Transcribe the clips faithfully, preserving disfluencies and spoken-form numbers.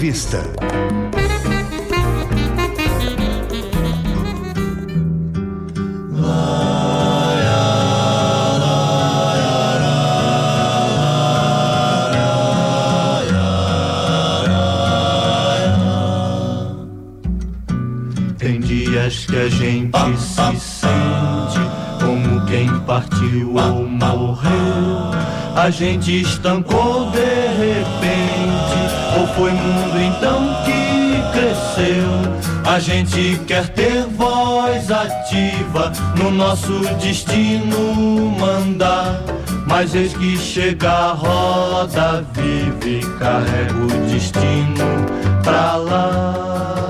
Entrevista. Tem dias que a gente se sente como quem partiu ou morreu. A gente estancou de repente, ou foi mundo então que cresceu. A gente quer ter voz ativa, no nosso destino mandar. Mas eis que chega a roda viva e carrega o destino pra lá.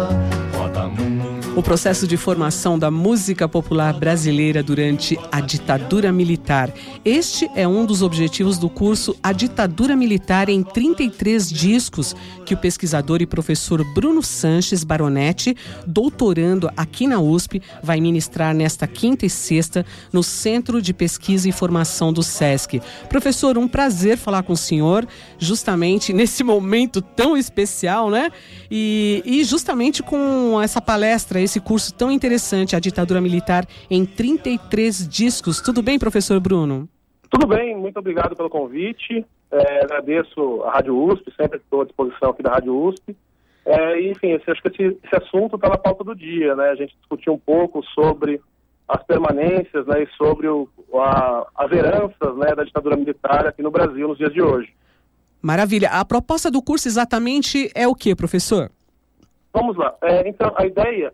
O processo de formação da música popular brasileira durante a ditadura militar. Este é um dos objetivos do curso A Ditadura Militar em trinta e três discos, que o pesquisador e professor Bruno Sanches Baronetti, doutorando aqui na U S P, vai ministrar nesta quinta e sexta no Centro de Pesquisa e Formação do SESC. Professor, um prazer falar com o senhor, justamente nesse momento tão especial, né? E, e justamente com essa palestra, esse curso tão interessante, A Ditadura Militar em trinta e três discos. Tudo bem, professor Bruno? Tudo bem, muito obrigado pelo convite. É, agradeço a Rádio U S P, sempre estou à disposição aqui da Rádio U S P. É, e, enfim, esse, acho que esse, esse assunto está na pauta do dia, né? A gente discutiu um pouco sobre as permanências, né, e sobre o, a, as heranças, né, da ditadura militar aqui no Brasil nos dias de hoje. Maravilha. A proposta do curso exatamente é o que, professor? Vamos lá. É, então, a ideia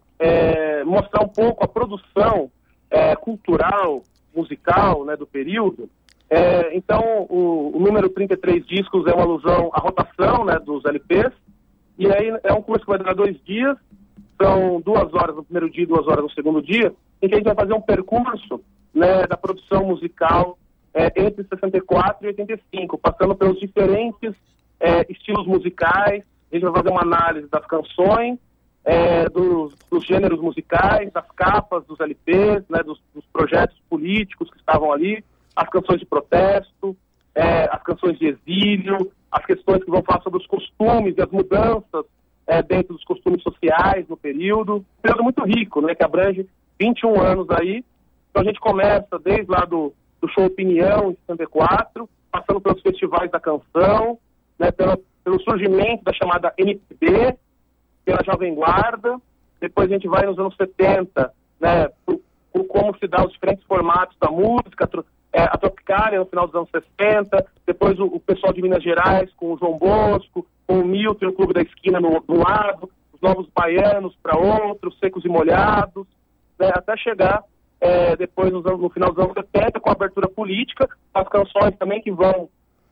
é mostrar um pouco a produção é, cultural, musical, né, do período. É, então, o, o número trinta e três discos é uma alusão à rotação, né, dos L Ps. E aí é um curso que vai durar dois dias. São duas horas no primeiro dia e duas horas no segundo dia, em que a gente vai fazer um percurso, né, da produção musical é, entre sessenta e quatro e oitenta e cinco, passando pelos diferentes é, estilos musicais. A gente vai fazer uma análise das canções, é, dos, dos gêneros musicais, das capas dos L Ps, né, dos, dos projetos políticos que estavam ali, as canções de protesto, é, as canções de exílio, as questões que vão falar sobre os costumes e as mudanças é, dentro dos costumes sociais no período. Um período muito rico, né, que abrange vinte e um anos aí. Então a gente começa desde lá do, do show Opinião, em sessenta e quatro, passando pelos festivais da canção, né, pela pelo surgimento da chamada M P B, pela Jovem Guarda. Depois a gente vai nos anos setenta, né, por, por como se dá os diferentes formatos da música, é, a Tropicália no final dos anos sessenta, depois o, o pessoal de Minas Gerais com o João Bosco, com o Milton e o Clube da Esquina no, no lado, os Novos Baianos para outros, Secos e Molhados, né, até chegar é, depois nos anos, no final dos anos setenta com a abertura política, as canções também que vão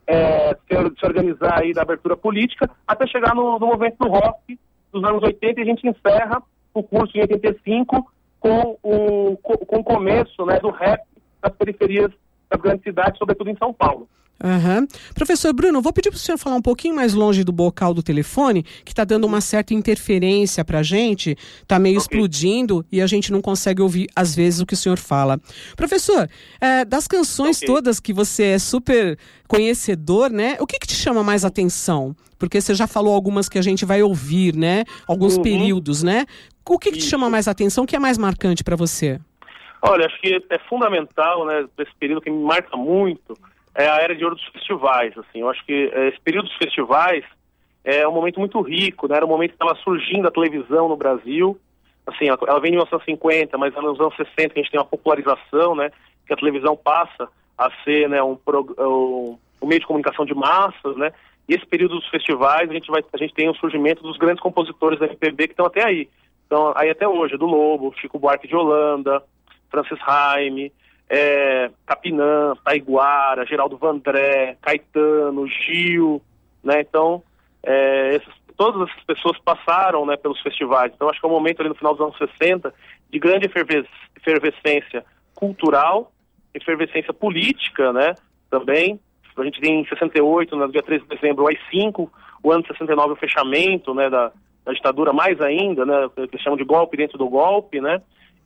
É, se, se organizar aí da abertura política, até chegar no, no movimento do rock dos anos oitenta, e a gente encerra o curso em oitenta e cinco com o, com o começo, né, do rap das periferias das grandes cidades, sobretudo em São Paulo. Uhum. Professor Bruno, vou pedir para o senhor falar um pouquinho mais longe do bocal do telefone, que está dando uma certa interferência para a gente, está meio okay. explodindo e a gente não consegue ouvir às vezes o que o senhor fala. Professor, é, das canções okay. todas que você é super conhecedor, né? O que, que te chama mais atenção? Porque você já falou algumas que a gente vai ouvir, né? Alguns uhum. períodos, né? O que, que te chama mais atenção? O que é mais marcante para você? Olha, acho que é fundamental, né, esse período que me marca muito, é a era de ouro dos festivais, assim. Eu acho que esse período dos festivais é um momento muito rico, né? Era um momento que estava surgindo a televisão no Brasil. Assim, ela vem em mil novecentos e cinquenta, mas nos anos sessenta a gente tem uma popularização, né? Que a televisão passa a ser, né, um, um, um meio de comunicação de massas, né? E esse período dos festivais a gente, vai, a gente tem o surgimento dos grandes compositores da M P B que estão até aí. Então, aí até hoje, do Lobo, Chico Buarque de Holanda, Francis Raime, É, Capinã, Taiguara, Geraldo Vandré, Caetano, Gil, né? Então, é, esses, todas essas pessoas passaram, né, pelos festivais. Então, acho que é um momento ali no final dos anos sessenta de grande efervescência cultural, efervescência política, né? Também. A gente tem em sessenta e oito, no dia treze de dezembro, o A I cinco, o ano de sessenta e nove, o fechamento, né, da, da ditadura, mais ainda, né? Que eles chamam de golpe dentro do golpe, né?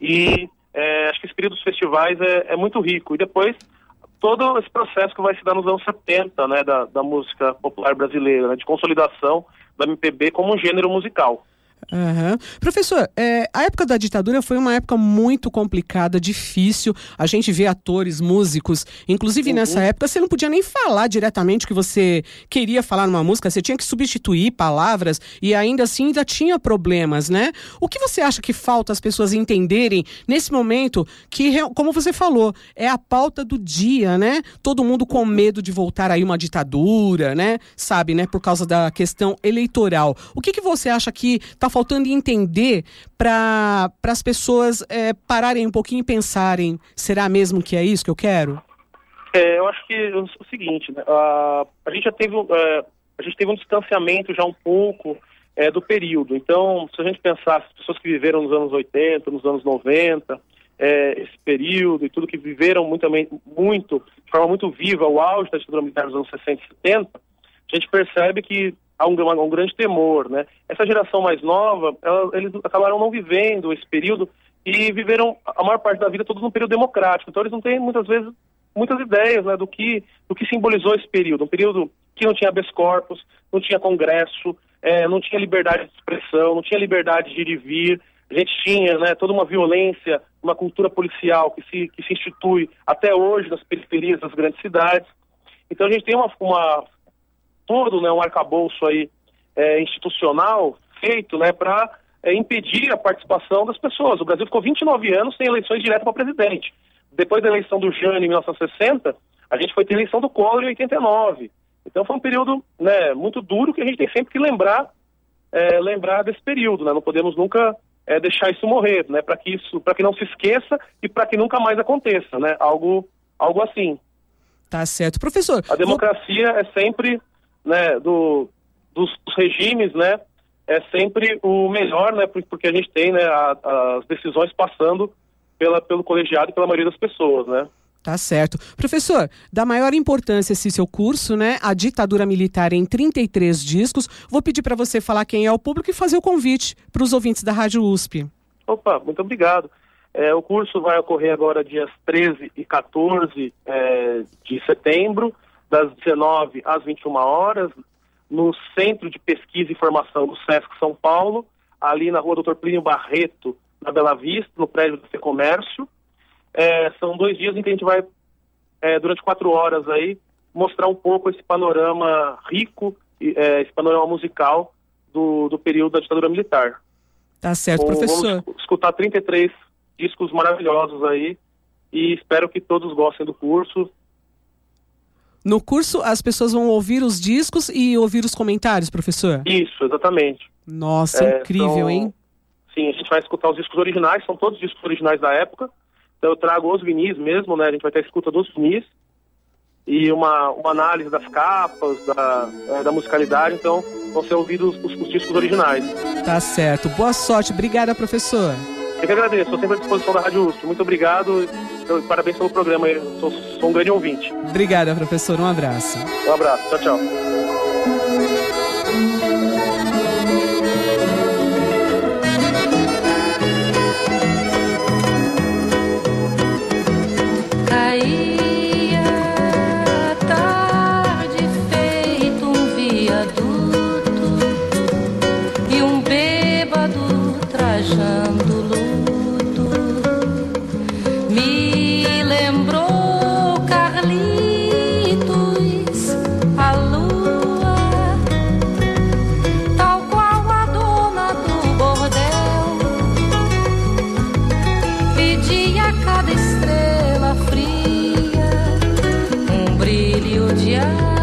E É, acho que esse período dos festivais é, é muito rico. E depois, todo esse processo que vai se dar nos anos setenta, né, da, da música popular brasileira, né, de consolidação do M P B como um gênero musical. Uhum. Professor, é, a época da ditadura foi uma época muito complicada, difícil. A gente vê atores, músicos, inclusive uhum. nessa época você não podia nem falar diretamente o que você queria falar numa música, você tinha que substituir palavras e ainda assim ainda tinha problemas, né? O que você acha que falta as pessoas entenderem nesse momento que, como você falou, é a pauta do dia, né? Todo mundo com medo de voltar aí uma ditadura, né? Sabe, né? Por causa da questão eleitoral. O que, que você acha que está faltando entender para as pessoas é, pararem um pouquinho e pensarem, será mesmo que é isso que eu quero? É, eu acho que é o seguinte, né, a, a gente já teve, é, a gente teve um distanciamento já um pouco é, do período. Então, se a gente pensar as pessoas que viveram nos anos oitenta, nos anos noventa, é, esse período e tudo que viveram muito, muito, de forma muito viva, o auge da ditadura militar dos anos sessenta e setenta, a gente percebe que há um, um grande temor, né? Essa geração mais nova, ela, eles acabaram não vivendo esse período e viveram a maior parte da vida todo no período democrático. Então eles não têm, muitas vezes, muitas ideias, né, do que, do que simbolizou esse período. Um período que não tinha habeas corpus, não tinha congresso, é, não tinha liberdade de expressão, não tinha liberdade de ir e vir. A gente tinha, né, toda uma violência, uma cultura policial que se, que se institui até hoje nas periferias das grandes cidades. Então a gente tem uma... uma todo, né, um arcabouço aí, é, institucional feito, né, para é, impedir a participação das pessoas. O Brasil ficou vinte e nove anos sem eleições diretas para presidente. Depois da eleição do Jânio em mil novecentos e sessenta, a gente foi ter eleição do Collor em oitenta e nove. Então foi um período, né, muito duro que a gente tem sempre que lembrar, é, lembrar desse período, né? Não podemos nunca é, deixar isso morrer, né, para que isso, para que não se esqueça e para que nunca mais aconteça, né? Algo, algo assim. Tá certo, professor. A democracia vou... é sempre, né, do, dos, dos regimes, né, é sempre o melhor, né, porque a gente tem, né, a, as decisões passando pela, pelo colegiado e pela maioria das pessoas, né. Tá certo. Professor, da maior importância esse seu curso, né, a ditadura militar em trinta e três discos, vou pedir para você falar quem é o público e fazer o convite para os ouvintes da Rádio U S P. Opa, muito obrigado. É, o curso vai ocorrer agora dias treze e quatorze é, de setembro, das dezenove às vinte e uma horas, no Centro de Pesquisa e Formação do SESC São Paulo, ali na rua doutor Plínio Barreto, na Bela Vista, no prédio do FEComércio. É, são dois dias em que a gente vai, é, durante quatro horas aí, mostrar um pouco esse panorama rico, é, esse panorama musical do, do período da ditadura militar. Tá certo, Ou, professor. Vamos escutar trinta e três discos maravilhosos aí e espero que todos gostem do curso. No curso, as pessoas vão ouvir os discos e ouvir os comentários, professor? Isso, exatamente. Nossa, é, incrível, são... hein? Sim, a gente vai escutar os discos originais, são todos discos originais da época. Então eu trago os vinis mesmo, né? A gente vai ter a escuta dos vinis e uma, uma análise das capas, da, é, da musicalidade. Então vão ser ouvidos os, os discos originais. Tá certo. Boa sorte. Obrigada, professor. Eu que agradeço. Estou sempre à disposição da Rádio U S P. Muito obrigado e parabéns pelo programa. Eu sou, sou um grande ouvinte. Obrigada, professor. Um abraço. Um abraço. Tchau, tchau. Cada estrela fria, um brilho de ar.